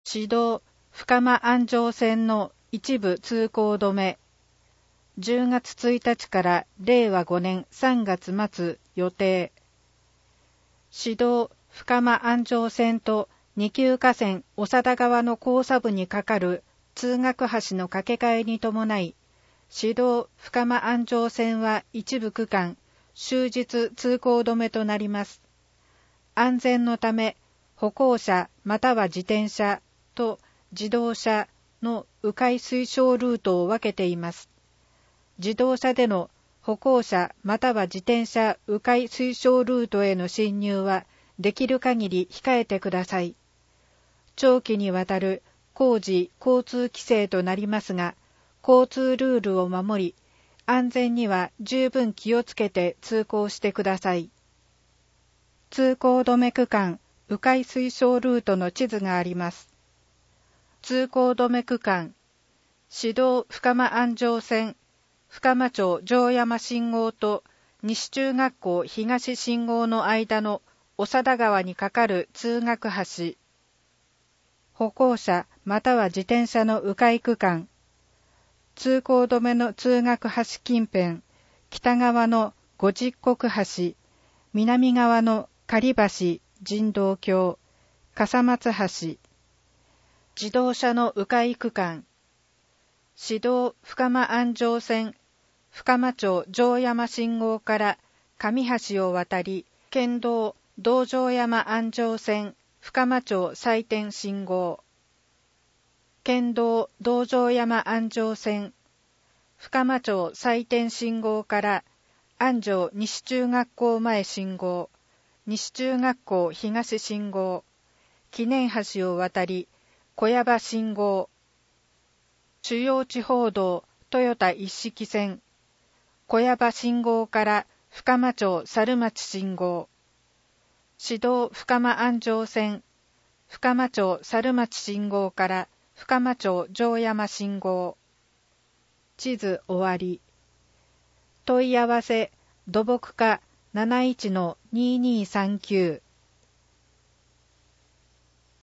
市道深間安城線の一部通行止め。10月1日から令和5年3月末予定。市道深間安城線と二級河川長田川の交差部に架かる通学橋の架け替えに伴い、市道深間安城線は一部区間、終日通行止めとなります。安全のため、歩行者または自転車と自動車の迂回推奨ルートを分けています。自動車での歩行者または自転車迂回推奨ルートへの進入はできる限り控えてください。長期にわたる工事交通規制となりますが、交通ルールを守り、安全には十分気をつけて通行してください。通行止め区間、迂回推奨ルートの地図があります。通行止め区間、市道深間安城線、深間町城山信号と西中学校東信号の間の長田川に架かる通学橋。歩行者または自転車の迂回区間、通行止めの通学橋近辺、北側の五十石橋、南側の狩橋神道橋、笠松橋。自動車の迂回区間、市道深間安城線、深間町城山信号から上橋を渡り、県道道城山安城線、深間町祭典信号。県道道城山安城線、深間町祭典信号から安城西中学校前信号、西中学校東信号、記念橋を渡り、小谷場信号。主要地方道豊田一色線、小谷場信号から深間町猿町信号。市道深間安城線、深間町猿町信号から深間町城山信号。地図終わり。問い合わせ土木課 71-2239